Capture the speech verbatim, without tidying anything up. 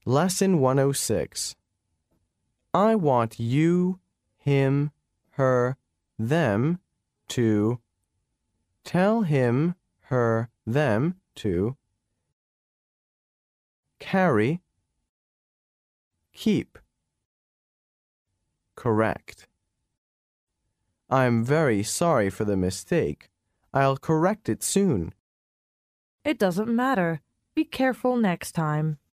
Lesson one oh six. I want you, him, her, them to tell him, her, them to carry, keep. Correct. I'm very sorry for the mistake. I'll correct it soon. It doesn't matter. Be careful next time.